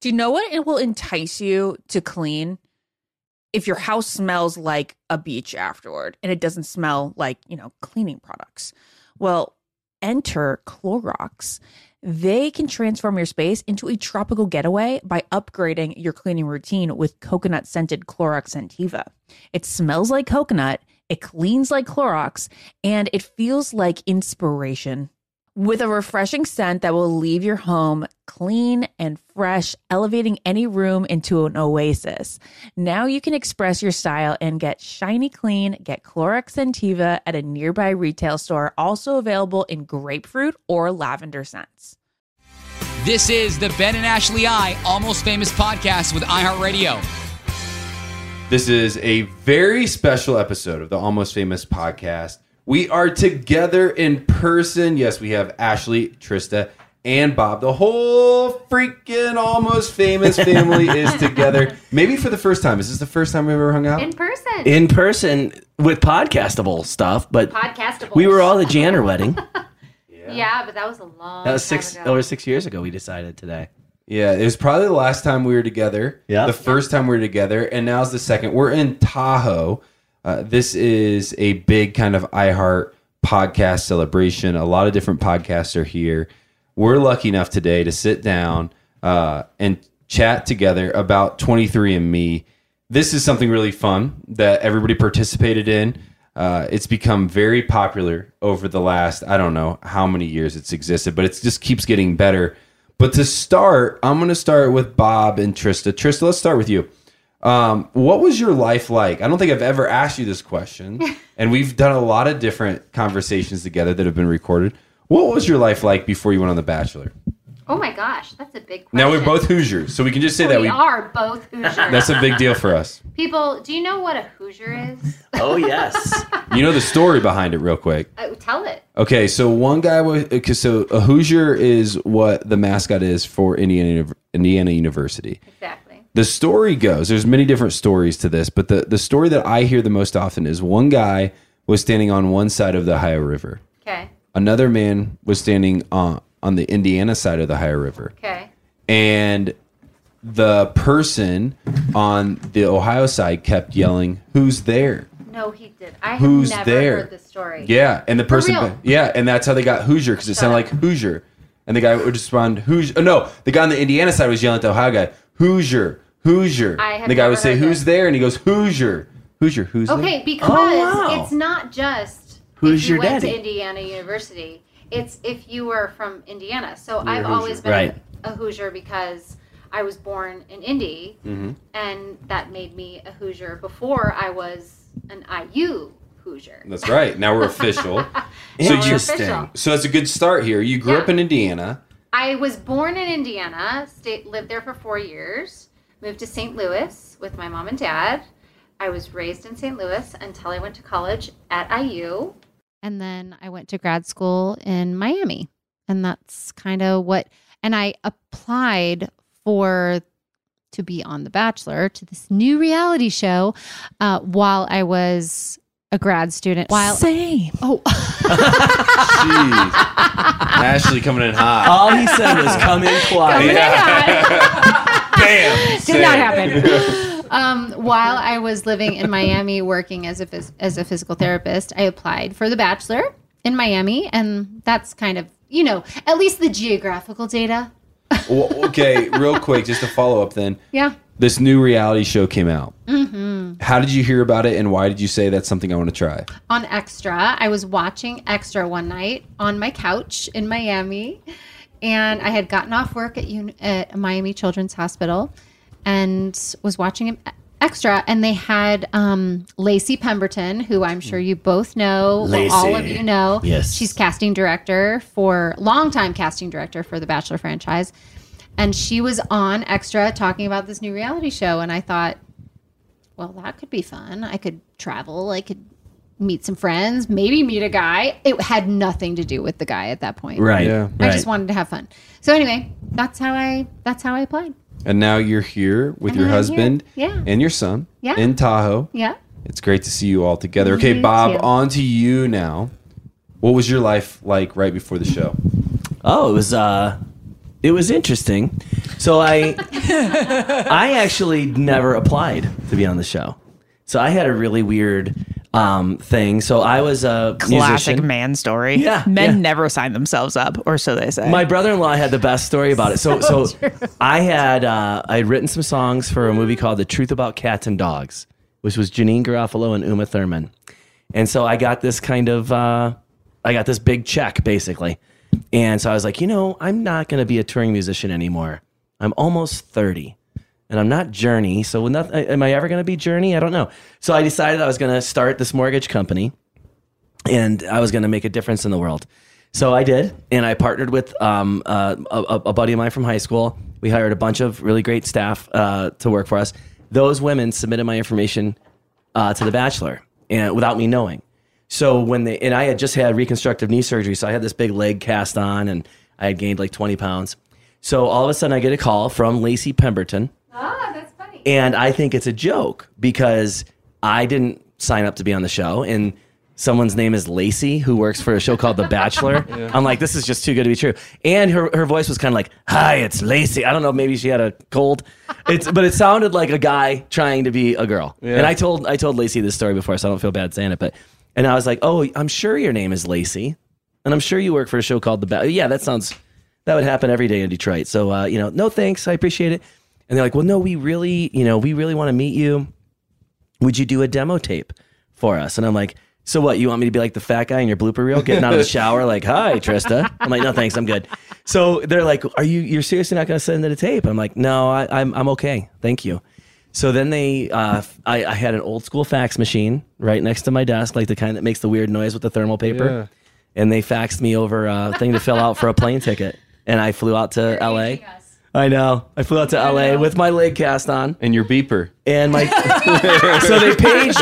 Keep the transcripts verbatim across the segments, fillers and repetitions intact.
Do you know what it will entice you to clean? If your house smells like a beach afterward and it doesn't smell like, you know, cleaning products. Well, enter Clorox. They can transform your space into a tropical getaway by upgrading your cleaning routine with coconut-scented Clorox Scentiva. It smells like coconut, it cleans like Clorox, and it feels like inspiration. With a refreshing scent that will leave your home clean and fresh, elevating any room into an oasis. Now you can express your style and get shiny clean. Get Clorox Scentiva at a nearby retail store, also available in grapefruit or lavender scents. This is the Ben and Ashley I Almost Famous podcast with iHeartRadio. This is a very special episode of the Almost Famous podcast. We are together in person. Yes, we have Ashley, Trista, and Bob. The whole freaking Almost Famous family is together. Maybe for the first time. Is this the first time we've ever hung out? In person. In person with podcastable stuff, but Podcastable. we were all at the Janner wedding. yeah. yeah, but that was a long That was time six ago. over six years ago. We decided today. Yeah, it was probably the last time we were together. Yeah. The first time we were together, and now's the second. We're in Tahoe. Uh, this is a big kind of iHeart podcast celebration. A lot of different podcasts are here. We're lucky enough today to sit down uh, and chat together about twenty-three and me. This is something really fun that everybody participated in. Uh, it's become very popular over the last, I don't know how many years it's existed, but it just keeps getting better. But to start, I'm going to start with Bob and Trista. Trista, let's start with you. Um, what was your life like? I don't think I've ever asked you this question, and we've done a lot of different conversations together that have been recorded. What was your life like before you went on The Bachelor? Oh my gosh, that's a big question. Now we're both Hoosiers, so we can just say we that we are both Hoosiers. That's a big deal for us. People, do you know what a Hoosier is? Oh, yes. You know the story behind it real quick. Uh, tell it. Okay, so one guy was okay, so a Hoosier is what the mascot is for Indiana Indiana University. Exactly. The story goes, there's many different stories to this, but the, the story that I hear the most often is one guy was standing on one side of the Ohio River. Okay. Another man was standing on, on the Indiana side of the Ohio River. Okay. And the person on the Ohio side kept yelling, "Who's there?" No, he did. I have Who's never there? heard this story. Yeah, and the person, real? yeah, and that's how they got Hoosier, because it sounded like Hoosier. And the guy would respond, Hoosier. Oh, no, the guy on the Indiana side was yelling at the Ohio guy, Hoosier, Hoosier. I have And the guy never would say, heard "Who's this. there?" And he goes, "Hoosier, Hoosier, who's there?" Okay, because wow. it's not just Who's if you your went daddy? to Indiana University. It's if you were from Indiana. So You're I've a Hoosier. always been Right. a Hoosier because I was born in Indy, Mhm. and that made me a Hoosier before I was an I U Hoosier. That's right. Now we're official. Now So we're you- official. So that's a good start here. You grew Yeah. up in Indiana. I was born in Indiana, stayed, lived there for four years, moved to Saint Louis with my mom and dad. I was raised in Saint Louis until I went to college at I U. And then I went to grad school in Miami. And that's kind of what, and I applied for, to be on The Bachelor, to this new reality show uh, while I was a grad student. While Same. Oh. Jeez. Ashley coming in hot. All he said was come in quiet. Bam. Did not happen. Um, while I was living in Miami working as a phys- as a physical therapist, I applied for The Bachelor in Miami, and that's kind of, you know, at least the geographical data. Well, okay, real quick, just to follow up then. Yeah. This new reality show came out. Mm-hmm. How did you hear about it, and why did you say that's something I want to try? On Extra, I was watching Extra one night on my couch in Miami, and I had gotten off work at, Un- at Miami Children's Hospital and was watching Extra, and they had um, Lacey Pemberton, who I'm sure you both know, Lacey. all of you know. Yes. She's casting director for, longtime casting director for the Bachelor franchise. And she was on Extra talking about this new reality show. And I thought, well, that could be fun. I could travel. I could meet some friends, maybe meet a guy. It had nothing to do with the guy at that point. Right. Yeah. I Right. just wanted to have fun. So anyway, that's how I, that's how I applied. And now you're here with And your I'm husband here. Yeah. and your son Yeah. in Tahoe. Yeah. It's great to see you all together. Okay, You Bob, too. on to you now. What was your life like right before the show? Oh, it was uh, it was interesting. So I, I actually never applied to be on the show. So I had a really weird um, thing. So I was a Classic musician. man story. Yeah, Men yeah. never sign themselves up, or so they say. My brother-in-law had the best story about it. So, so, I had uh, I had written some songs for a movie called The Truth About Cats and Dogs, which was Janine Garofalo and Uma Thurman. And so I got this kind of, uh, I got this big check basically. And so I was like, you know, I'm not going to be a touring musician anymore. I'm almost thirty. And I'm not Journey, so not, am I ever going to be Journey? I don't know. So I decided I was going to start this mortgage company, and I was going to make a difference in the world. So I did, and I partnered with um, uh, a, a buddy of mine from high school. We hired a bunch of really great staff uh, to work for us. Those women submitted my information uh, to The Bachelor, and without me knowing. So when they and I had just had reconstructive knee surgery, so I had this big leg cast on, and I had gained like twenty pounds. So all of a sudden, I get a call from Lacey Pemberton. Ah, that's funny. And I think it's a joke because I didn't sign up to be on the show, and someone's name is Lacey, who works for a show called The Bachelor. Yeah. I'm like, this is just too good to be true. And her, her voice was kind of like, hi, it's Lacey. I don't know, maybe she had a cold. It's but it sounded like a guy trying to be a girl. Yeah. And I told I told Lacey this story before, so I don't feel bad saying it. But and I was like, oh, I'm sure your name is Lacey, and I'm sure you work for a show called The Bachelor. Yeah, that sounds that would happen every day in Detroit. So uh, you know, no thanks, I appreciate it. And they're like, well, no, we really, you know, we really want to meet you. Would you do a demo tape for us? And I'm like, so what, you want me to be like the fat guy in your blooper reel, getting out of the shower like, hi, Trista? I'm like, no, thanks, I'm good. So they're like, are you, you're seriously not going to send it a tape? I'm like, no, I, I'm I'm okay, thank you. So then they, uh, I, I had an old school fax machine right next to my desk, like the kind that makes the weird noise with the thermal paper. Yeah. And they faxed me over a thing to fill out for a plane ticket. And I flew out to You're L A. aging us. I know. I flew out to L A with my leg cast on. And your beeper. And my so they paged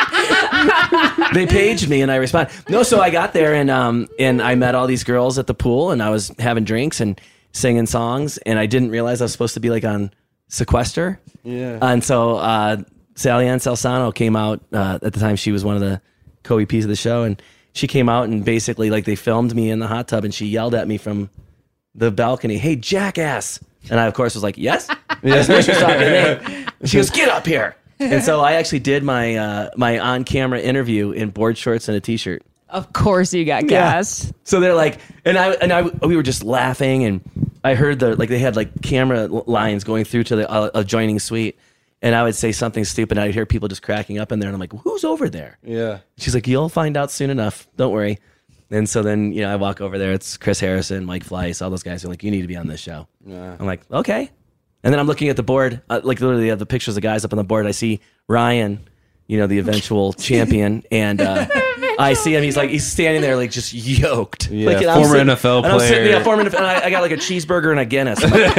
me. They paged me and I responded. No, so I got there and um and I met all these girls at the pool and I was having drinks and singing songs and I didn't realize I was supposed to be like on sequester. Yeah. And so uh Sally Ann Salsano came out uh, at the time. She was one of the co-E Ps of the show, and she came out and basically like they filmed me in the hot tub and she yelled at me from the balcony, "Hey, jackass!" And I, of course, was like, yes. Yes, she was talking to me. She goes, "Get up here." And so I actually did my uh, my on-camera interview in board shorts and a t-shirt. Of course you got gas. Yeah. So they're like, and I and I we were just laughing, and I heard the like they had like camera lines going through to the uh, adjoining suite, and I would say something stupid, and I'd hear people just cracking up in there, and I'm like, "Who's over there?" Yeah. She's like, "You'll find out soon enough. Don't worry." And so then, you know, I walk over there. It's Chris Harrison, Mike Fleiss, all those guys are like, "You need to be on this show." Yeah. I'm like, "Okay." And then I'm looking at the board, uh, like literally the pictures of guys up on the board. I see Ryan, you know, the eventual champion, and uh, I see him. He's like, he's standing there, like just yoked. Yeah, like, former sitting, N F L and I'm sitting, player. yeah, former N F L. And I, I got like a cheeseburger and a Guinness.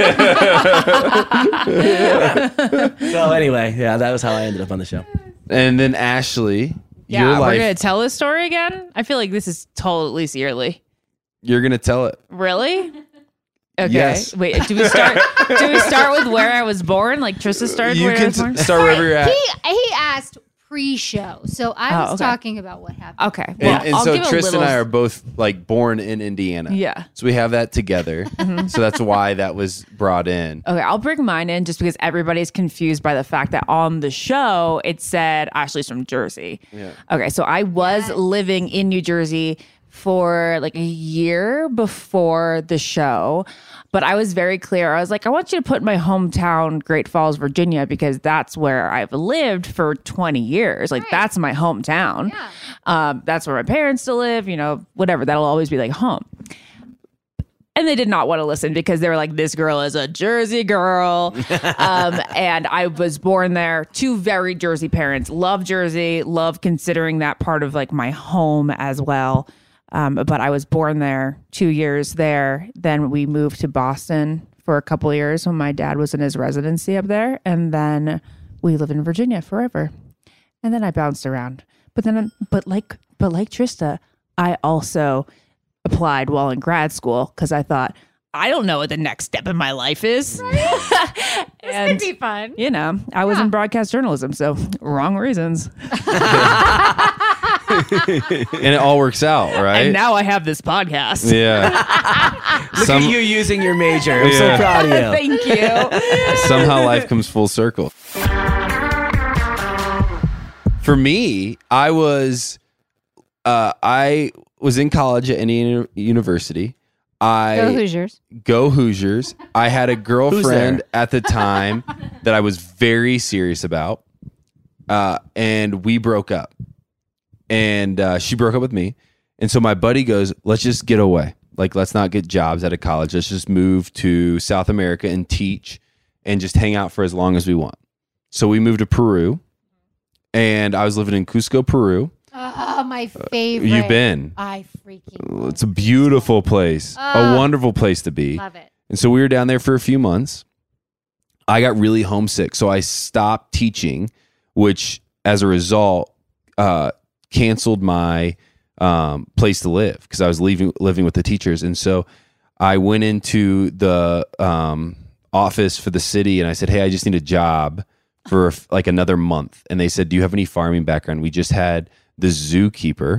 So anyway, yeah, that was how I ended up on the show. And then Ashley, Yeah, your we're life, gonna tell this story again. I feel like this is told at least yearly. you're gonna tell it. Really? Okay. Yes. Wait. Do we start? do we start with where I was born? Like Trista started You where I can was born. t- start wherever you're at. He he asked pre-show, so I Oh, was okay. talking about what happened. Okay. Well, and and I'll so give a Tristan little, and I are both like born in Indiana. Yeah. So we have that together. So that's why that was brought in. Okay, I'll bring mine in just because everybody's confused by the fact that on the show it said Ashley's from Jersey. Yeah. Okay, so I was Yes. living in New Jersey for like a year before the show, but I was very clear. I was like, I want you to put my hometown, Great Falls, Virginia, because that's where I've lived for twenty years. Like, Right. that's my hometown. Yeah. Um, that's where my parents still live, you know, whatever. That'll always be like home. And they did not want to listen because they were like, this girl is a Jersey girl. um, and I was born there. Two very Jersey parents. Love Jersey. Love considering that part of like my home as well. Um, but I was born there, two years there. Then we moved to Boston for a couple of years when my dad was in his residency up there. And then we live in Virginia forever. And then I bounced around. But then, but like, but like Trista, I also applied while in grad school because I thought, I don't know what the next step in my life is. This And, could be fun. you know, I was Yeah. in broadcast journalism, so wrong reasons. and it all works out, right? And now I have this podcast. yeah. Look Some- at you using your major. I'm Yeah. so proud of you. Thank you. Somehow life comes full circle. For me, I was uh, I was in college at Indiana University. I Go Hoosiers. Go Hoosiers. I had a girlfriend at the time that I was very serious about, uh, and we broke up. And uh, she broke up with me, and so my buddy goes, "Let's just get away. Like, let's not get jobs out of college. Let's just move to South America and teach, and just hang out for as long as we want." So we moved to Peru, and I was living in Cusco, Peru. Oh, my favorite. You've been. I freaking It's a beautiful place, a Ah. wonderful place to be. love it. And so we were down there for a few months. I got really homesick, so I stopped teaching, which as a result uh, canceled my um, place to live because I was leaving living with the teachers. And so I went into the um, office for the city and I said, "Hey, I just need a job for like another month." And they said, "Do you have any farming background?" We just had the zookeeper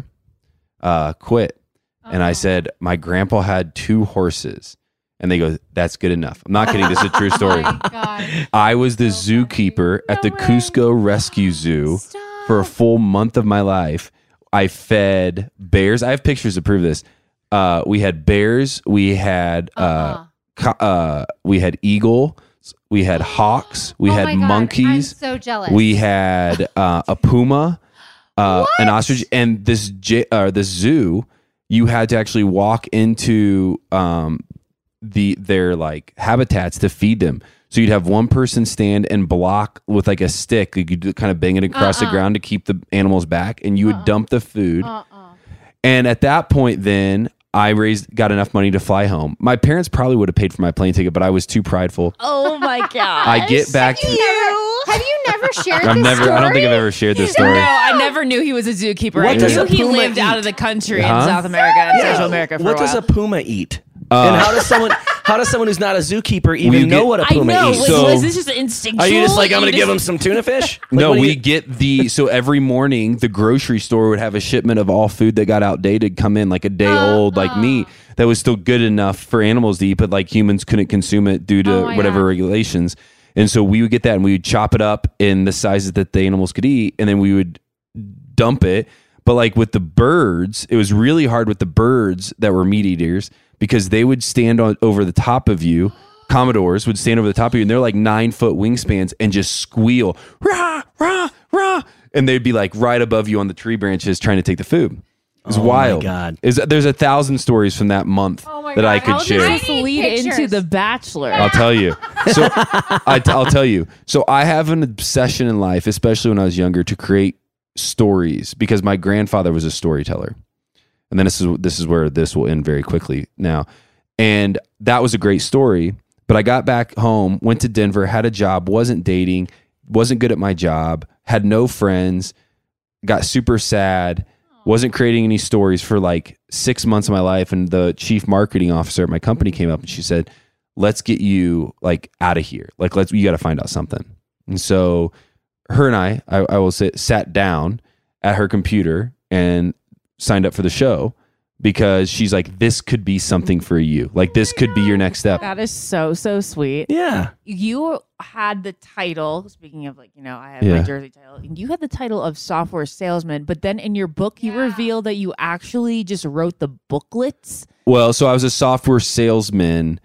uh, quit. And I said, "My grandpa had two horses." And they go, "That's good enough." I'm not kidding. This is a true story. Oh my God. I was the zookeeper at the Cusco Rescue Zoo for a full month of my life. I fed bears. I have pictures to prove this. Uh, we had bears. We had uh, Uh-uh. co- uh, we had eagle. We had hawks. We Oh had my God, monkeys. I'm so jealous. We had uh, a puma, uh, an ostrich, and this j- uh, this zoo. You had to actually walk into um, the their like habitats to feed them. So you'd have one person stand and block with like a stick. You could kind of bang it across the Uh-uh. ground to keep the animals back, and you would dump the food. Uh-uh. And at that point, then I raised got enough money to fly home. My parents probably would have paid for my plane ticket, but I was too prideful. Oh my god! I get back to. Have you never shared I've this never. story? I don't think I've ever shared this story. No, I never knew he was a zookeeper. What I does knew a he puma lived out eat? of the country Huh? in South America and Yeah. Central America for What a does while. a puma eat? and how does someone how does someone who's not a zookeeper even you know get- what a I puma know. eats? Like, So- was this just instinctual? Are you just like, I'm going to You give him just- some tuna fish? Like, No, what do we you- get the so every morning the grocery store would have a shipment of all food that got outdated come in, like a day old, like meat that was still good enough for animals to eat, but like humans couldn't consume it due to Oh my whatever God. regulations. And so we would get that and we would chop it up in the sizes that the animals could eat, and then we would dump it. But like with the birds, it was really hard with the birds that were meat eaters because they would stand on over the top of you. Commodores would stand over the top of you, and they're like nine foot wingspans and just squeal, rah, rah, rah. And they'd be like right above you on the tree branches trying to take the food. It was Oh my wild. God. Is There's a thousand stories from that month Oh my that God. I could How share. does this I need lead into pictures. The Bachelor? I'll tell you. So I, will tell you. So I have an obsession in life, especially when I was younger, to create stories because my grandfather was a storyteller. And then this is this is where this will end very quickly now. And that was a great story. But I got back home, went to Denver, had a job, wasn't dating, wasn't good at my job, had no friends, got super sad, wasn't creating any stories for like six months of my life. And the chief marketing officer at my company came up and she said, "Let's get you like out of here. Like, let's, you got to find out something." And so her and I, I, I will say, sat down at her computer and signed up for the show because she's like, "This could be something for you. Like, this could be your next step." That is so so sweet. Yeah. You had the title. Speaking of like, you know, I have Yeah. my Jersey title. You had the title of software salesman, but then in your book, you Yeah. reveal that you actually just wrote the booklets. Well, so I was a software salesman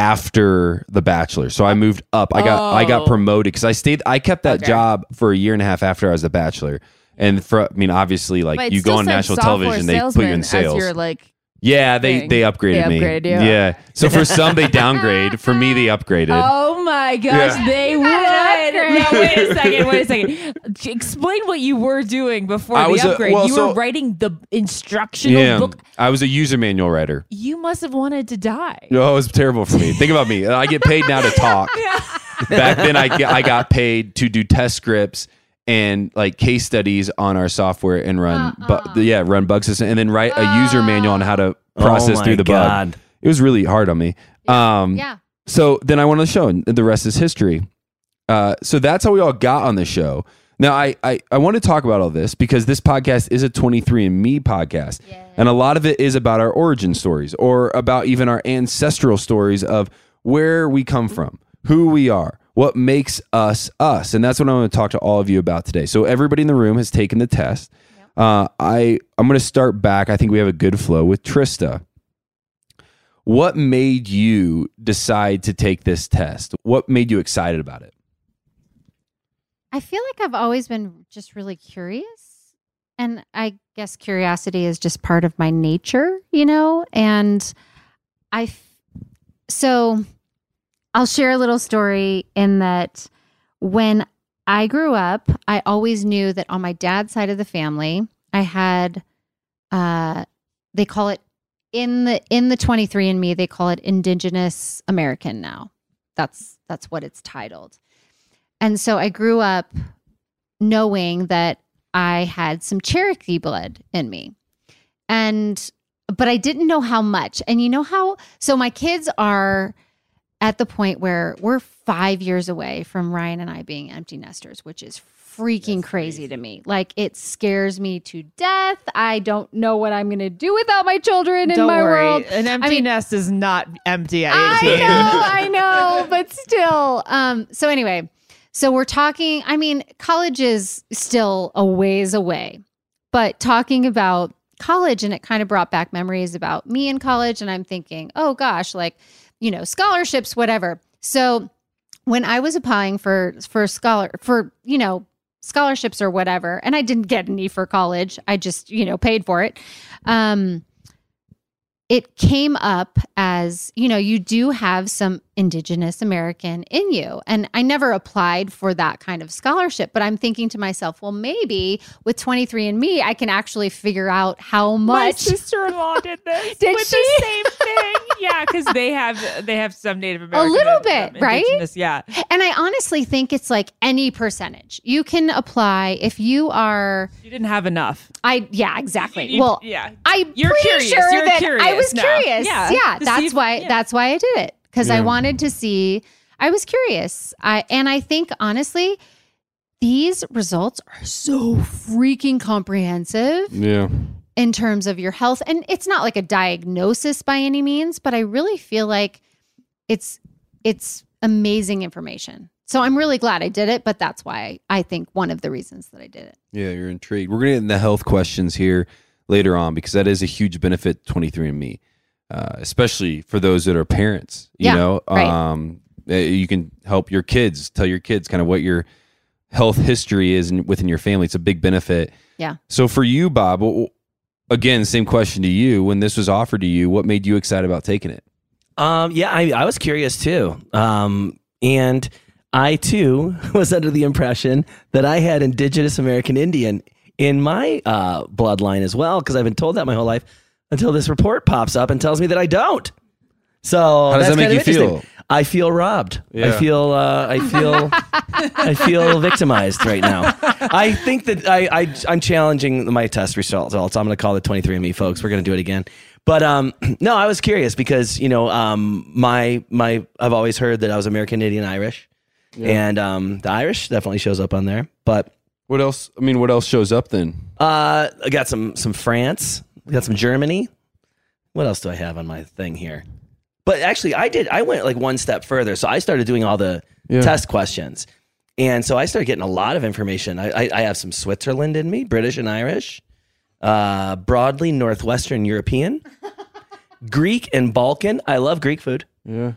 after The Bachelor. So I moved up. I got I got Oh. promoted because I stayed. I kept that Okay. job for a year and a half after I was The Bachelor. And for I mean, obviously, like But it you still go on said national software television, they put you salesman in as sales. your, like, Yeah, they thing. they upgraded They me. upgraded you? Yeah. So for some they downgrade. For me, they upgraded. oh my gosh, Yeah. they would. an No, wait a second. Wait a second. Explain what you were doing before I the was a- upgrade. well, you so- were writing the instructional Yeah, book. I was a user manual writer. You must have wanted to die. No, it was terrible for me. Think about me. I get paid now to talk. Back then, I get, I got paid to do test scripts and like case studies on our software and run, bu- yeah, run bug system, and then write a user manual on how to process Oh my through the God. bug. It was really hard on me. Um, Yeah. So then I went on the show, and the rest is history. Uh, so that's how we all got on the show. Now, I, I, I want to talk about all this because this podcast is a twenty-three and me podcast. Yeah. And a lot of it is about our origin stories or about even our ancestral stories of where we come from, who we are, what makes us us. And that's what I want to talk to all of you about today. So everybody in the room has taken the test. Uh, I, I'm going to start back. I think we have a good flow with Trista. What made you decide to take this test? What made you excited about it? I feel like I've always been just really curious. And I guess curiosity is just part of my nature, you know? And I, f- so I'll share a little story in that when I grew up, I always knew that on my dad's side of the family, I had, uh, they call it in the, in the twenty-three and me, they call it Indigenous American now. That's, that's what it's titled. And so I grew up knowing that I had some Cherokee blood in me. And, but I didn't know how much. And you know how, so my kids are at the point where we're five years away from Ryan and I being empty nesters, which is freaking crazy to me. Like, it scares me to death. I don't know what I'm going to do without my children in Don't my worry. world. An empty I mean, nest is not empty at I eighteen. know, I know, but still. Um, so anyway, so we're talking, I mean, college is still a ways away, but talking about college, and it kind of brought back memories about me in college. And I'm thinking, oh gosh, like, you know, scholarships, whatever. So when I was applying for, for scholar, for, you know, scholarships or whatever, and I didn't get any for college, I just, you know, paid for it. Um, it came up as, you know, you do have some Indigenous American in you. And I never applied for that kind of scholarship, but I'm thinking to myself, well, maybe with twenty-three and me, I can actually figure out how much. My sister-in-law did this. Did with she? The same thing. Yeah, because they have they have some Native American. little um, bit, right? indigenous- Yeah. And I honestly think it's like any percentage. You can apply if you are, You didn't have enough. I, yeah, exactly. You- well, yeah. I'm You're pretty curious. sure You're that I curious was now. curious. Yeah. Yeah, To that's see if- why. yeah. That's why I did it, because I Yeah. wanted to see. I was curious. I and I think honestly, these results are so freaking comprehensive Yeah. in terms of your health, and it's not like a diagnosis by any means, but I really feel like it's it's amazing information. So I'm really glad I did it, but that's why I think one of the reasons that I did it. Yeah, you're intrigued. We're going to get into the health questions here later on because that is a huge benefit to twenty-three and me, uh, especially for those that are parents. You Yeah, know, right. um, uh, you can help your kids, tell your kids kind of what your health history is in, within your family. It's a big benefit. Yeah. So for you, Bob, w- again, same question to you. When this was offered to you, what made you excited about taking it? Um, yeah, I, I was curious too. Um, and I too was under the impression that I had Indigenous American Indian in my uh, bloodline as well, because I've been told that my whole life until this report pops up and tells me that I don't. So How does that's that make kind you of interesting. feel? I feel robbed. I Yeah. feel. Uh, I feel. I feel victimized right now. I think that I, I I'm challenging my test results. I'm going to call it twenty-three and me, folks. We're going to do it again. But um, no, I was curious because you know um, my my I've always heard that I was American Indian Irish, and um, the Irish definitely shows up on there. But What else? I mean, what else shows up then? uh, I got some some France. I got some Germany. What else do I have on my thing here? But actually, I did. I went like one step further. So I started doing all the Yeah. test questions, and so I started getting a lot of information. I, I, I have some Switzerland in me, British and Irish, uh, broadly Northwestern European, Greek and Balkan. I love Greek food. Yeah.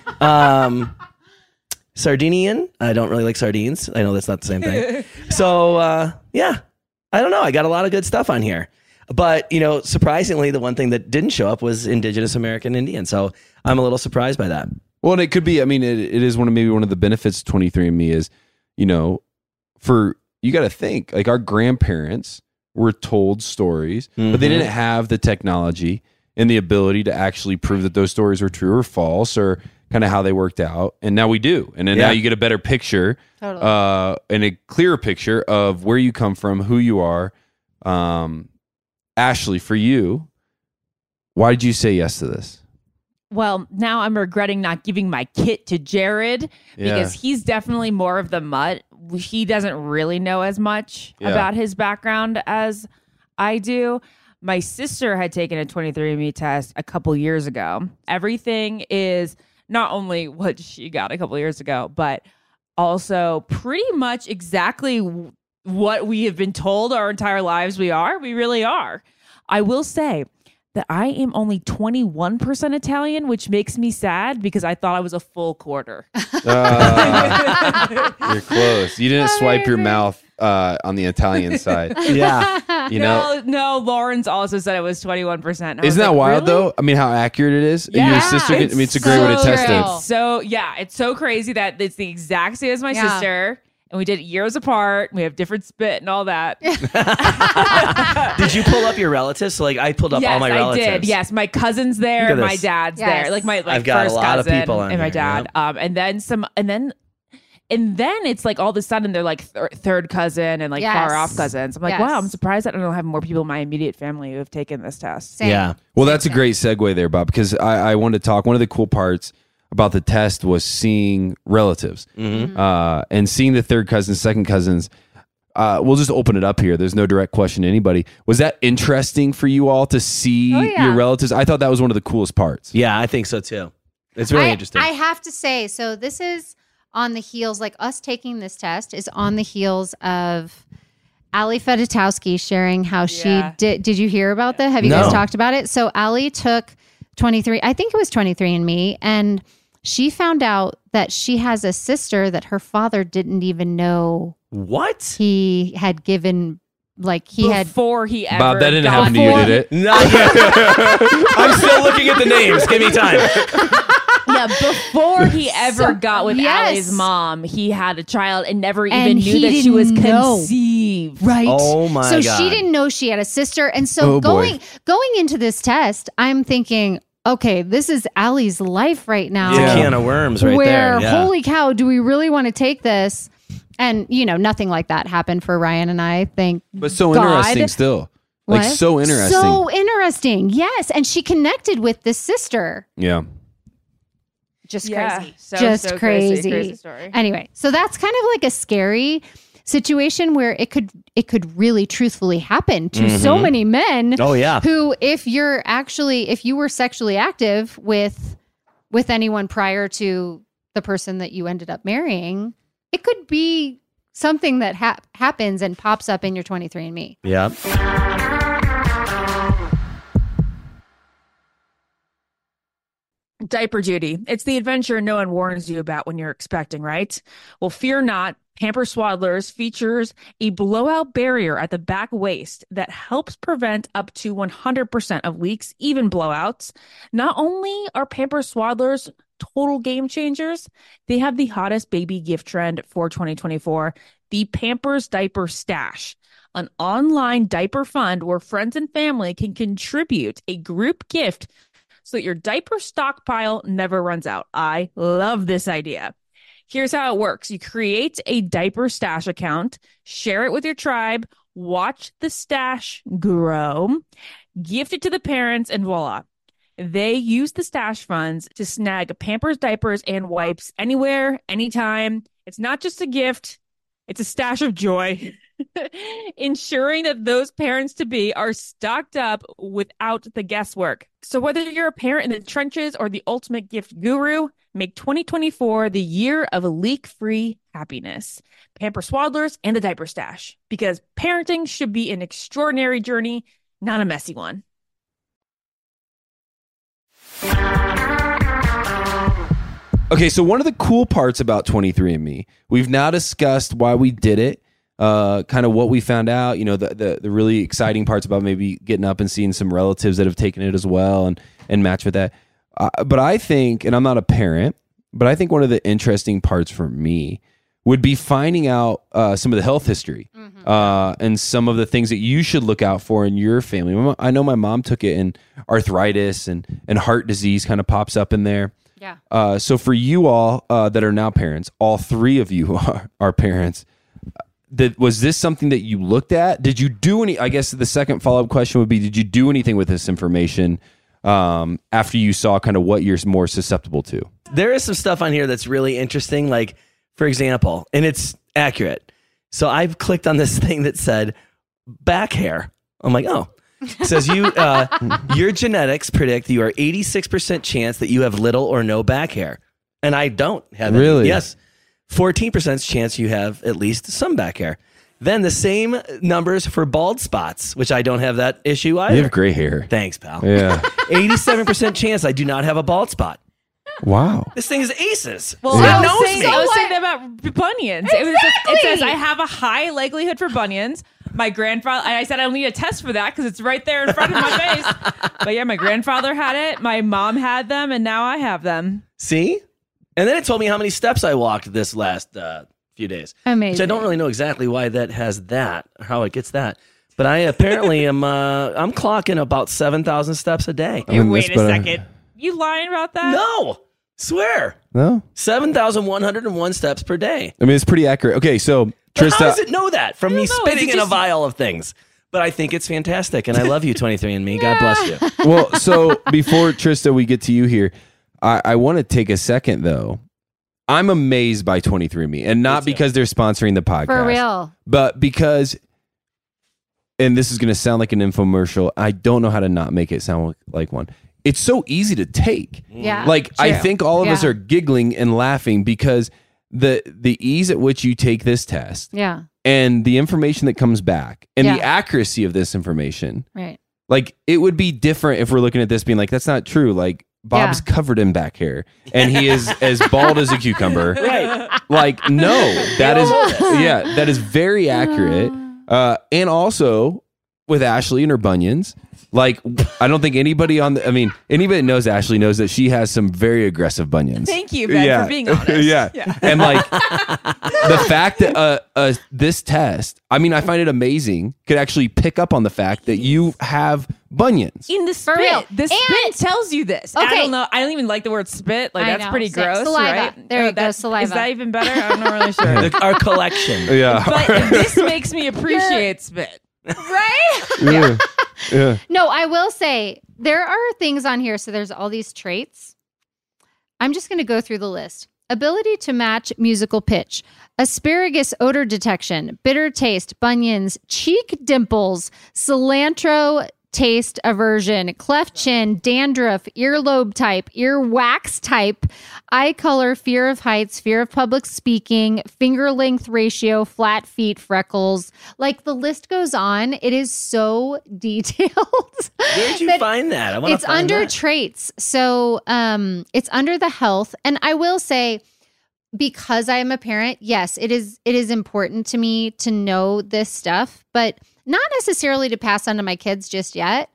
Um, Sardinian. I don't really like sardines. I know that's not the same thing. So uh, yeah, I don't know. I got a lot of good stuff on here. But, you know, surprisingly, the one thing that didn't show up was Indigenous American Indian. So I'm a little surprised by that. Well, and it could be. I mean, it, it is one of maybe one of the benefits of twenty-three and me is, you know, for you got to think like our grandparents were told stories, but they Mhm. didn't have the technology and the ability to actually prove that those stories were true or false or kind of how they worked out. And now we do. And then Yeah. now you get a better picture, Totally. uh, and a clearer picture of where you come from, who you are. Um, Ashley, for you, why did you say yes to this? Well, now I'm regretting not giving my kit to Jared because he's definitely more of the mutt. he doesn't really know as much Yeah. about his background as I do. My sister had taken a twenty-three and me test a couple years ago. Everything is not only what she got a couple years ago, but also pretty much exactly what we have been told our entire lives we are. We really are. I will say that I am only twenty-one percent Italian, which makes me sad because I thought I was a full quarter. Uh, you're close. You didn't swipe your mouth uh, on the Italian side. Yeah. You know, no, no, Lawrence also said it was twenty-one percent. isn't that wild though? I mean, how accurate it is. Yeah. Your sister. Can, I mean, it's a great way to so test true. it. So yeah, it's so crazy that it's the exact same as my Yeah. sister. And we did it years apart. We have different spit and all that. Did you pull up your relatives? So like I pulled up yes, all my relatives. I did. Yes, my cousin's there, Look at my this. dad's Yes. there, like my like I've got a first lot of cousin people on and my here, dad. Um, and then some, and then, and then it's like all of a sudden they're like th- third cousin and like Yes. far off cousins. I'm like, Yes. wow, I'm surprised that I don't have more people in my immediate family who have taken this test. Same. Yeah. Well, that's a great segue there, Bob, because I, I wanted to talk. One of the cool parts about the test was seeing relatives Mm-hmm. uh, and seeing the third cousins, second cousins. Uh, we'll just open it up here. There's no direct question to anybody. Was that interesting for you all to see Oh, yeah. your relatives? I thought that was one of the coolest parts. Yeah, I think so too. It's really I, interesting. I have to say, so this is on the heels, like us taking this test is on the heels of Ali Fedotowsky sharing how she Yeah. did. Did you hear about that? Have you No. guys talked about it? So Ali took twenty-three, I think it was twenty-three and me, and she found out that she has a sister that her father didn't even know what? he had given, like he had. Before he ever Bob, that didn't got happen to you, born. did it? Not yet. I'm still looking at the names. Give me time. Yeah, before he ever So- got with yes. Allie's mom, he had a child and never And even he knew that she was didn't know. conceived. Right. Oh my so God. she didn't know she had a sister. And so Oh, boy. going going into this test, I'm thinking, okay, this is Allie's life right now. It's Yeah. a can of worms right where there. Yeah. holy cow, do we really want to take this? And you know, nothing like that happened for Ryan and I. Thank But so God. interesting still. Like What? so interesting. So interesting. Yes. And she connected with this sister. yeah. Just Yeah, crazy. so, Just so crazy. crazy story. Anyway, so that's kind of like a scary situation where it could it could really truthfully happen to so many men Oh yeah. who, if you're actually if you were sexually active with with anyone prior to the person that you ended up marrying, it could be something that hap happens and pops up in your twenty-three and me. Yeah. Diaper duty. It's the adventure no one warns you about when you're expecting, right? Well, fear not. Pamper Swaddlers features a blowout barrier at the back waist that helps prevent up to one hundred percent of leaks, even blowouts. Not only are Pamper Swaddlers total game changers, they have the hottest baby gift trend for twenty twenty-four, the Pampers Diaper Stash, an online diaper fund where friends and family can contribute a group gift so that your diaper stockpile never runs out. I love this idea. Here's how it works. You create a diaper stash account, share it with your tribe, watch the stash grow, gift it to the parents, and voila. They use the stash funds to snag Pampers diapers and wipes anywhere, anytime. It's not just a gift. It's a stash of joy, ensuring that those parents to be are stocked up without the guesswork. So whether you're a parent in the trenches or the ultimate gift guru, make twenty twenty-four the year of leak-free happiness. Pamper Swaddlers and the Diaper Stash, because parenting should be an extraordinary journey, not a messy one. Okay, so one of the cool parts about twenty-three and me, we've now discussed why we did it, uh, kind of what we found out, you know, the, the the really exciting parts about maybe getting up and seeing some relatives that have taken it as well and and match with that. Uh, but I think, and I'm not a parent, but I think one of the interesting parts for me would be finding out uh, some of the health history uh, and some of the things that you should look out for in your family. My mo- I know my mom took it, and arthritis and and heart disease kind of pops up in there. Yeah. Uh, so for you all uh, that are now parents, all three of you are, are parents. That was this something that you looked at? Did you do any? I guess the second follow up question would be: did you do anything with this information um, after you saw kind of what you're more susceptible to? There is some stuff on here that's really interesting. Like, for example, and it's accurate. So I've clicked on this thing that said back hair. I'm like, oh. It says you, uh, your genetics predict you are eighty-six percent chance that you have little or no back hair. And I don't have Really? any. Yes. fourteen percent chance you have at least some back hair. Then the same numbers for bald spots, which I don't have that issue either. You have gray hair. Thanks, pal. Yeah. eighty-seven percent chance I do not have a bald spot. Wow. This thing is aces. Well, So it I was knows saying, me. I was saying that about bunions. It, was just, it Exactly. says I have a high likelihood for bunions. My grandfather, I said I don't need a test for that because it's right there in front of my face. But yeah, my grandfather had it. My mom had them, and now I have them. See? And then it told me how many steps I walked this last uh, few days. Amazing. Which I don't really know exactly why that has that, or how it gets that. But I apparently am uh, I'm clocking about seven thousand steps a day. I mean, Wait that's a better- second. You lying about that? No, swear. No? seven thousand one hundred one steps per day. I mean, it's pretty accurate. Okay, so But how Trista, does it know that from me don't know. spitting Is it in a just- vial of things? But I think it's fantastic, and I love you, twenty-three and me. God bless you. well, so before Trista, we get to you here, I, I want to take a second though. I'm amazed by twenty-three and me, and not Me too. because they're sponsoring the podcast, For real. but because, and this is going to sound like an infomercial. I don't know how to not make it sound like one. It's so easy to take. Yeah. Like I True. think all of us Yeah. are giggling and laughing because the the ease at which you take this test Yeah. and the information that comes back and Yeah. the accuracy of this information. Right. Like it would be different if we're looking at this being like, that's not true. Like Bob's Yeah. covered in back hair and he is as bald as a cucumber. Right. Like, no, that is, all know yeah, that is very accurate. Uh, and also with Ashley and her bunions, like, I don't think anybody on the, I mean, anybody that knows Ashley knows that she has some very aggressive bunions. Thank you, Ben, for being honest. yeah. And like the fact that uh, uh, this test, I mean, I find it amazing, could actually pick up on the fact that you have bunions. In the spit, real. the spit And- tells you this. I Okay. don't know. I don't even like the word spit. Like I that's know. pretty Same. gross, Saliva. right? There you go, that- saliva. Is that even better? I'm not really sure. The- our collection. Yeah. But this makes me appreciate spit. Right? yeah. Yeah. No, I will say there are things on here. So there's all these traits. I'm just going to go through the list. Ability to match musical pitch, asparagus odor detection, bitter taste, bunions, cheek dimples, cilantro taste aversion, cleft chin, dandruff, earlobe type, ear wax type, eye color, fear of heights, fear of public speaking, finger length ratio, flat feet, freckles. Like the list goes on. It is so detailed. Where'd you that find that? I want to it's find under that. traits. So um it's under the health. And I will say, because I am a parent, yes, it is it is important to me to know this stuff, but not necessarily to pass on to my kids just yet.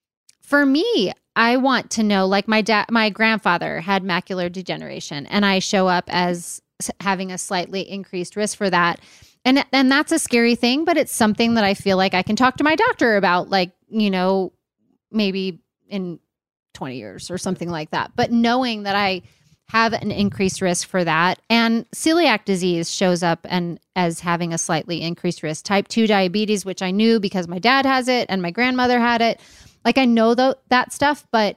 For me, I want to know, like my dad, my grandfather had macular degeneration, and I show up as s- having a slightly increased risk for that. And and that's a scary thing, but it's something that I feel like I can talk to my doctor about, like, you know, maybe in twenty years or something like that. But knowing that I have an increased risk for that, and celiac disease shows up and as having a slightly increased risk. Type two diabetes, which I knew because my dad has it and my grandmother had it. Like I know th- that stuff, but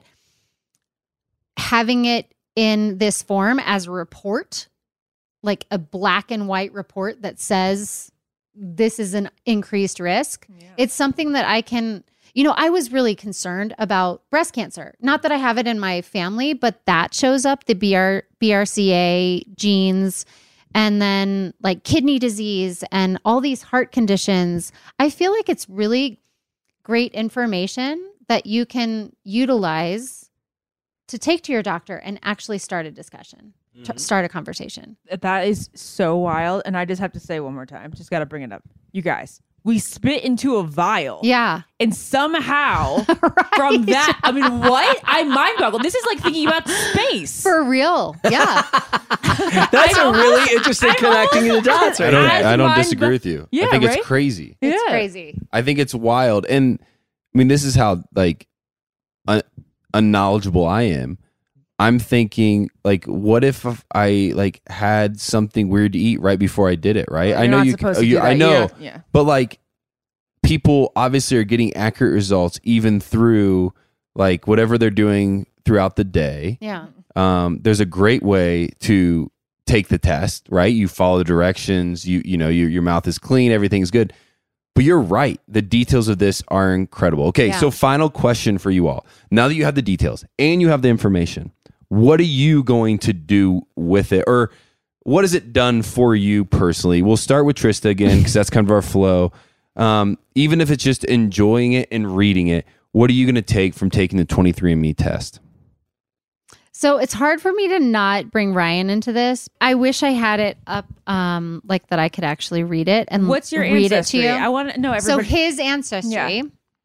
having it in this form as a report, like a black and white report that says this is an increased risk, it's something that I can, you know, I was really concerned about breast cancer. Not that I have it in my family, but that shows up, the B R, B R C A genes, and then like kidney disease and all these heart conditions. I feel like it's really great information that you can utilize to take to your doctor and actually start a discussion, t- start a conversation. That is so wild. And I just have to say one more time, just got to bring it up. You guys, we spit into a vial. Yeah. And somehow from that, I mean, what? I'm mind boggled. This is like thinking about space. For real. Yeah. That's a really interesting connecting the dots I right don't, there. As I don't mind disagree bo- with you. Yeah, I think right? it's crazy. It's Yeah. crazy. I think it's wild. And I mean, this is how like un- unknowledgeable I am. I'm thinking like, what if I like had something weird to eat right before I did it? Right? You're I know not you. supposed oh, to you do I that. know, You're- yeah. but like people obviously are getting accurate results even through like whatever they're doing throughout the day. Yeah. Um, there's a great way to take the test, right? You follow the directions. You you know your your mouth is clean. Everything's good. But you're right. The details of this are incredible. Okay, Yeah. so final question for you all. Now that you have the details and you have the information, what are you going to do with it? Or what has it done for you personally? We'll start with Trista again because that's kind of our flow. Um, even if it's just enjoying it and reading it, what are you going to take from taking the twenty-three and me test? So it's hard for me to not bring Ryan into this. I wish I had it up, um, like that I could actually read it and What's your read ancestry? it to you. I want to know So everybody. his ancestry.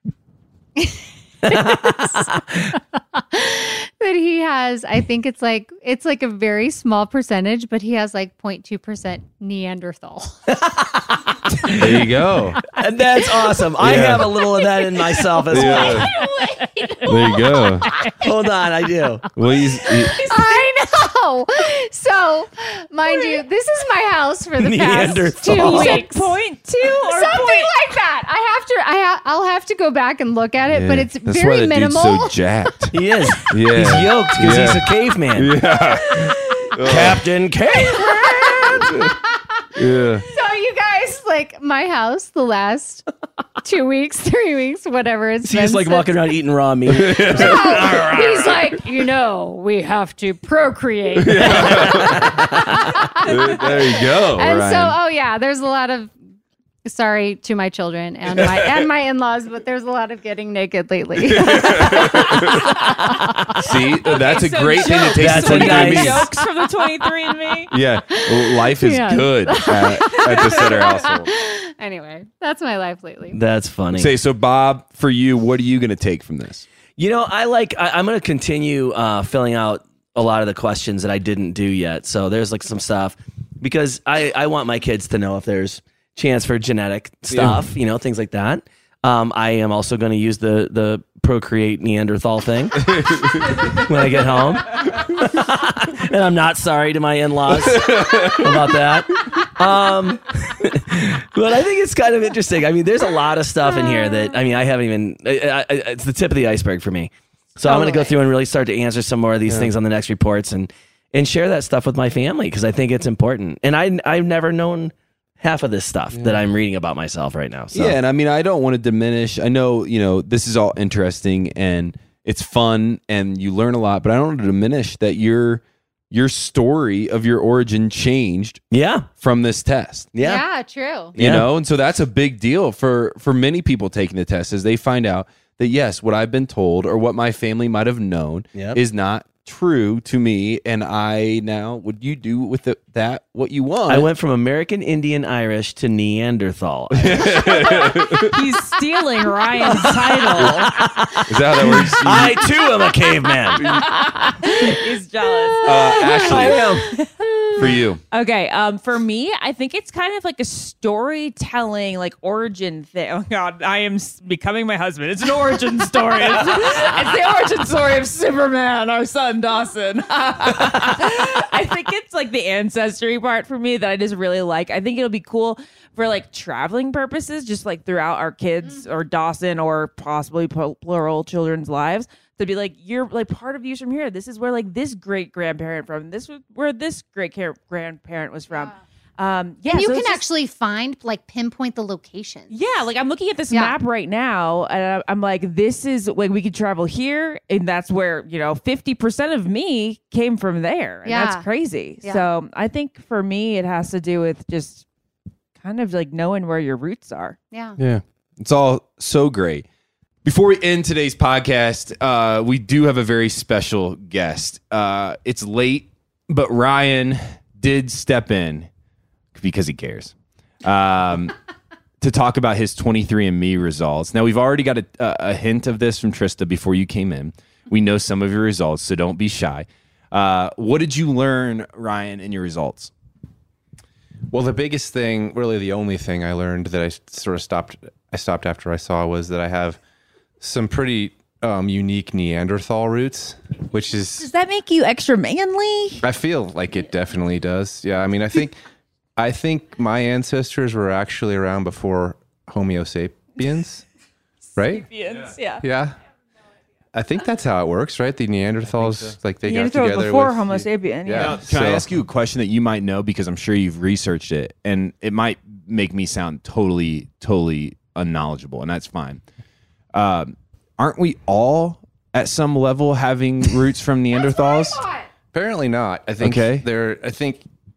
That he has, I think it's like it's like a very small percentage, but he has like zero point two percent Neanderthal. There you go. And that's awesome. I Yeah. have a little of that in myself as Yeah. well. There you go. Hold on, I do. Well, he's, he, I know. So, mind you, this is my house for the past Neanderthal. two You said weeks. point two or Something point? like that. I have to. I ha- I'll have to go back and look at it, but Yeah. it's That's very why the minimal. dude's so jacked. He is. Yeah. He's yoked because Yeah. he's a caveman. Yeah. Captain Caveman. Yeah. So you guys, like my house, the last two weeks, three weeks, whatever it's He's been like since- walking around eating raw meat. No, he's like, you know, we have to procreate. There you go. And Ryan. so, oh yeah, there's a lot of sorry to my children and my and my in-laws, but there's a lot of getting naked lately. See, that's a So great thing to jokes. take That's to a twenty-three and me. nice- Jokes from the twenty-three and me. Yeah, well, life is Yeah. good at, at the Center household. Anyway, that's my life lately. That's funny. Say, so Bob, for you, what are you going to take from this? You know, I like. I, I'm going to continue uh, filling out a lot of the questions that I didn't do yet. So there's like some stuff because I I want my kids to know if there's chance for genetic stuff, you know, things like that. Um, I am also going to use the the procreate Neanderthal thing when I get home, and I'm not sorry to my in-laws about that. Um, but I think it's kind of interesting. I mean, there's a lot of stuff in here that I mean, I haven't even. I, I, it's the tip of the iceberg for me. So I'm going to go Totally. through and really start to answer some more of these things on the next reports and and share that stuff with my family because I think it's important. And I I've never known half of this stuff that I'm reading about myself right now. So. Yeah, and I mean, I don't want to diminish. I know, you know, this is all interesting and it's fun and you learn a lot, but I don't want to diminish that your your story of your origin changed Yeah. from this test. Yeah. Yeah, true. You Yeah. know, and so that's a big deal for for many people taking the test as they find out that yes, what I've been told or what my family might have known Yep. is not true to me, and I now would you do with the, that what you want? I went from American Indian Irish to Neanderthal. He's stealing Ryan's title. Is that how that works? I too am a caveman. He's jealous. uh, Ashley, I am. for you. Okay, um, for me, I think it's kind of like a storytelling, like origin thing. Oh God, I am s- becoming my husband. It's an origin story. It's, it's the origin story of Superman, our son Dawson. I think it's like the ancestry part for me that I just really like. I think it'll be cool for like traveling purposes, just like throughout our kids or Dawson or possibly pl- plural children's lives. To be like, you're like part of you's from here. This is where like this great grandparent from. This was where this great care- grandparent was from. Um, yeah, And you so can it's just- actually find, like, pinpoint the location. yeah, like I'm looking at this Yeah. map right now, and I- I'm like, this is like we could travel here, and that's where you know fifty percent of me came from there, and Yeah. that's crazy. Yeah. So I think for me, it has to do with just kind of like knowing where your roots are. Yeah. Yeah, it's all so great. Before we end today's podcast, uh, we do have a very special guest. Uh, it's late, but Ryan did step in because he cares um, to talk about his twenty-three and me results. Now, we've already got a, a hint of this from Trista before you came in. We know some of your results, so don't be shy. Uh, what did you learn, Ryan, in your results? Well, the biggest thing, really the only thing I learned that I sort of stopped, I stopped after I saw was that I have some pretty um, unique Neanderthal roots, which is, Does that make you extra manly? I feel like it definitely does. Yeah. I mean, I think, I think my ancestors were actually around before Homo sapiens, right? Yeah. yeah. Yeah. I think that's how it works, right? The Neanderthals, like they got Neanderthals together before with Homo the- sapien. Yeah. Yeah. Now, can I So- ask you a question that you might know because I'm sure you've researched it, and it might make me sound totally, totally unknowledgeable, and that's fine. Um, aren't we all at some level having roots from Neanderthals? Apparently not. I think Okay. they're. I think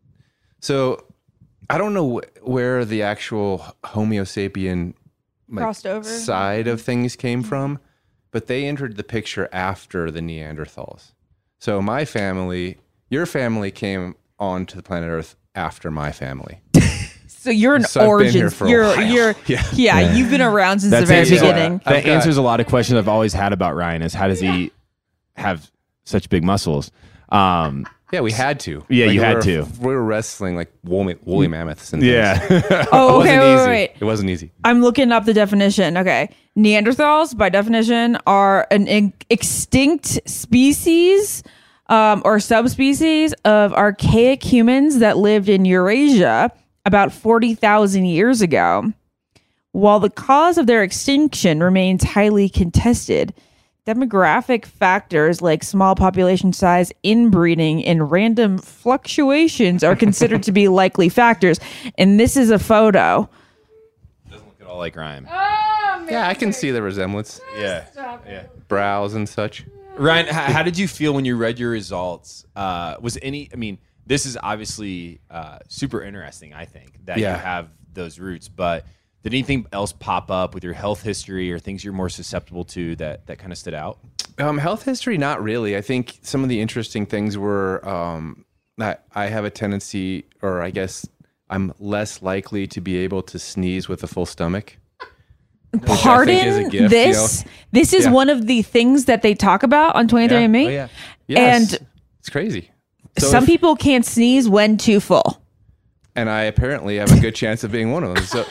so. I don't know wh- where the actual Homo sapien like, Crossed over. side of things came from, but they entered the picture after the Neanderthals. So my family, your family, came onto the planet Earth after my family. So you're an So I've been here origins. for a You're while. you're Yeah. yeah, You've been around since the That's very answers, beginning. that I've got- answers a lot of questions I've always had about Ryan. Is how does he have such big muscles? Um, Yeah, we had to. Yeah, you we had were- to. We were wrestling like woolly, woolly mammoths. And things. yeah. Oh, It okay, wasn't wait, easy. wait, wait. It wasn't easy. I'm looking up the definition. Okay. Neanderthals, by definition, are an in- extinct species um, or subspecies of archaic humans that lived in Eurasia about forty thousand years ago. While the cause of their extinction remains highly contested, demographic factors like small population size, inbreeding, and random fluctuations are considered to be likely factors. And this is a photo. Doesn't look at all like Ryan. Yeah, I can see the resemblance. Yeah. Yeah. Brows and such. Ryan, how, how did you feel when you read your results? Uh, was any? I mean, this is obviously uh, super interesting. I think that Yeah. you have those roots, but did anything else pop up with your health history or things you're more susceptible to that that kind of stood out? Um, health history, not really. I think some of the interesting things were um, that I have a tendency, or I guess I'm less likely to be able to sneeze with a full stomach. which I Pardon think is a gift, you this? know? This is Yeah. one of the things that they talk about on twenty-three and me. Oh, yeah. Yes, And it's crazy. So Some if- people can't sneeze when too full. and I apparently have a good chance of being one of them. So,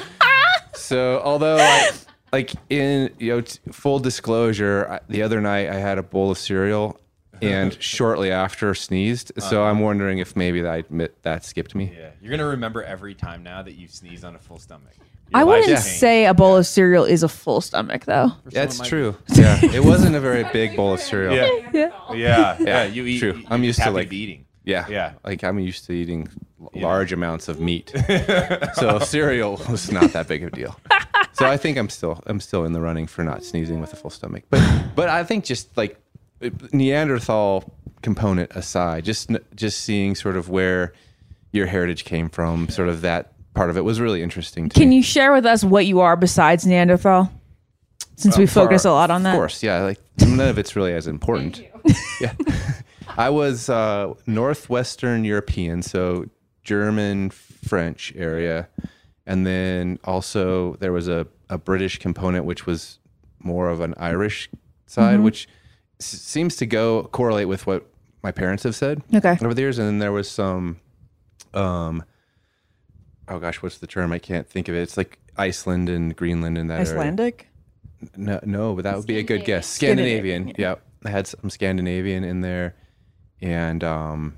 so although I, like in you know t- full disclosure, I, the other night I had a bowl of cereal, and shortly after sneezed. So I'm wondering if maybe that I admit that skipped me. Yeah, you're gonna remember every time now that you've sneezed on a full stomach. Your I life wouldn't changed. say a bowl of cereal is a full stomach, though. That's might true. Yeah, it wasn't a very big bowl of cereal. Yeah, Yeah. yeah, Yeah, You eat. true. you- I'm you're used to, happy like- be eating. Yeah, Yeah. Like I'm used to eating l- large amounts of meat, so cereal was not that big of a deal. So I think I'm still I'm still in the running for not sneezing with a full stomach. But but I think just like Neanderthal component aside, just just seeing sort of where your heritage came from, sort of that part of it was really interesting to Can me. you share with us what you are besides Neanderthal? Since we Uh, for- focus a lot on that. Of course, yeah. Like none of it's really as important. Yeah, I was uh, Northwestern European, so German, French area, and then also there was a, a British component, which was more of an Irish side, Mm-hmm. which s- seems to go correlate with what my parents have said Okay. over the years. And then there was some, um, oh gosh, what's the term? I can't think of it. It's like Iceland and Greenland and that area. Icelandic? No, no, but that would be a good guess. Scandinavian. Scandinavian. Yeah. I had some Scandinavian in there. And um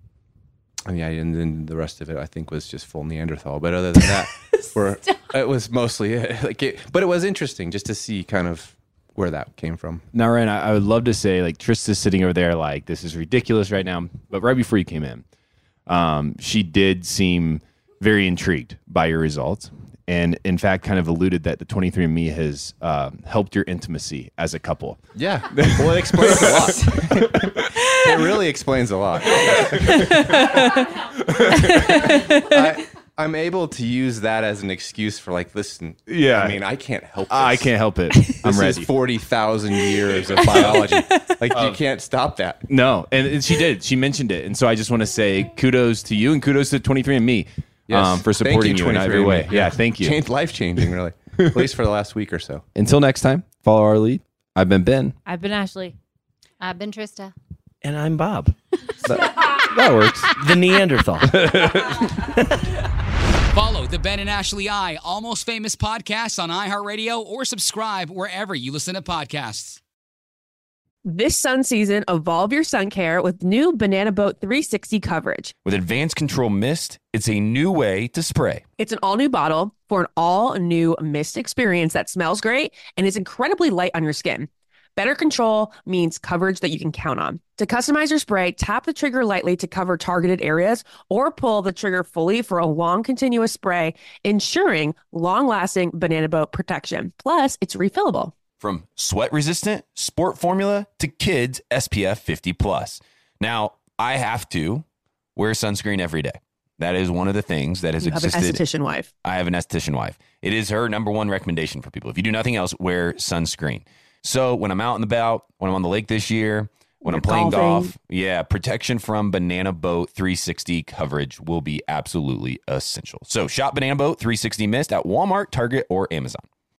and yeah, and then the rest of it I think was just full Neanderthal. But other than that, we're, it was mostly it. Like it, but it was interesting just to see kind of where that came from. Now, Ryan, I, I would love to say like Trista's sitting over there like this is ridiculous right now, but right before you came in, um, she did seem very intrigued by your results, and in fact, kind of alluded that the twenty-three and me has um, helped your intimacy as a couple. Yeah. Well, it explains a lot. It really explains a lot. I, I'm able to use that as an excuse for like, listen, Yeah. I mean, I can't help this. I can't help it. I'm This ready. is forty thousand years of biology. Like, you can't stop that. No, and, and she did. She mentioned it, and so I just want to say kudos to you and kudos to twenty-three and me um, for Thank supporting you, in every way. twenty-three and me. Yeah, thank you. Change, life-changing, really. At least for the last week or so. Until next time, follow our lead. I've been Ben. I've been Ashley. I've been Trista. And I'm Bob, That works. the Neanderthal. Follow the Ben and Ashley I Almost Famous podcast on iHeartRadio or subscribe wherever you listen to podcasts. This sun season, evolve your sun care with new Banana Boat three sixty coverage. With Advanced Control Mist, it's a new way to spray. It's an all-new bottle for an all-new mist experience that smells great and is incredibly light on your skin. Better control means coverage that you can count on. To customize your spray, tap the trigger lightly to cover targeted areas or pull the trigger fully for a long continuous spray, ensuring long-lasting Banana Boat protection. Plus, it's refillable. From sweat-resistant sport formula to kids S P F fifty plus. Now, I have to wear sunscreen every day. That is one of the things that has You have existed. an esthetician wife. I have an esthetician wife. It is her number one recommendation for people. If you do nothing else, wear sunscreen. So when I'm out and about, when I'm on the lake this year, when I'm playing golfing. golf, yeah, protection from Banana Boat three sixty coverage will be absolutely essential. So shop Banana Boat three sixty Mist at Walmart, Target, or Amazon.